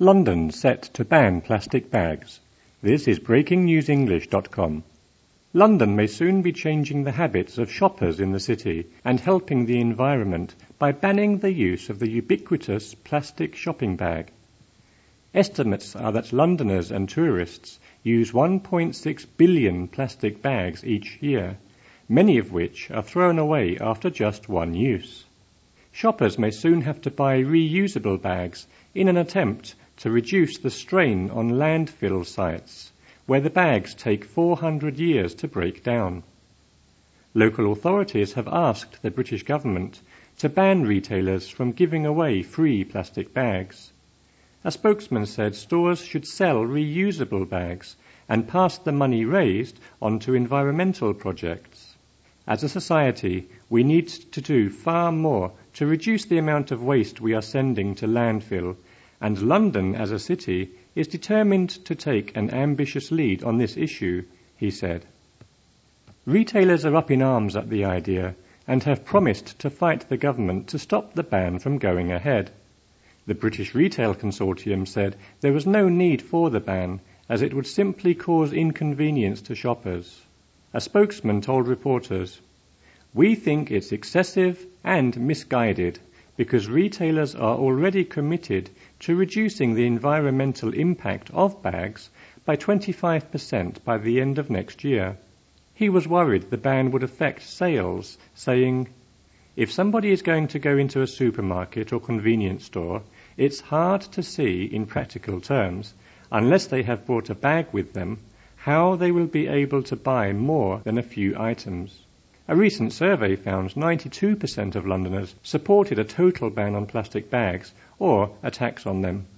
London set to ban plastic bags. This is breakingnewsenglish.com. London may soon be changing the habits of shoppers in the city and helping the environment by banning the use of the ubiquitous plastic shopping bag. Estimates are that Londoners and tourists use 1.6 billion plastic bags each year, many of which are thrown away after just one use. Shoppers may soon have to buy reusable bags in an attempt to reduce the strain on landfill sites, where the bags take 400 years to break down. Local authorities have asked the British government to ban retailers from giving away free plastic bags. A spokesman said stores should sell reusable bags and pass the money raised on to environmental projects. As a society, we need to do far more to reduce the amount of waste we are sending to landfill, and London as a city is determined to take an ambitious lead on this issue, he said. Retailers are up in arms at the idea and have promised to fight the government to stop the ban from going ahead. The British Retail Consortium said there was no need for the ban, as it would simply cause inconvenience to shoppers. A spokesman told reporters, "We think it's excessive and misguided because retailers are already committed to reducing the environmental impact of bags by 25% by the end of next year." He was worried the ban would affect sales, saying, "If somebody is going to go into a supermarket or convenience store, it's hard to see in practical terms, unless they have brought a bag with them, how they will be able to buy more than a few items." A recent survey found 92% of Londoners supported a total ban on plastic bags or a tax on them.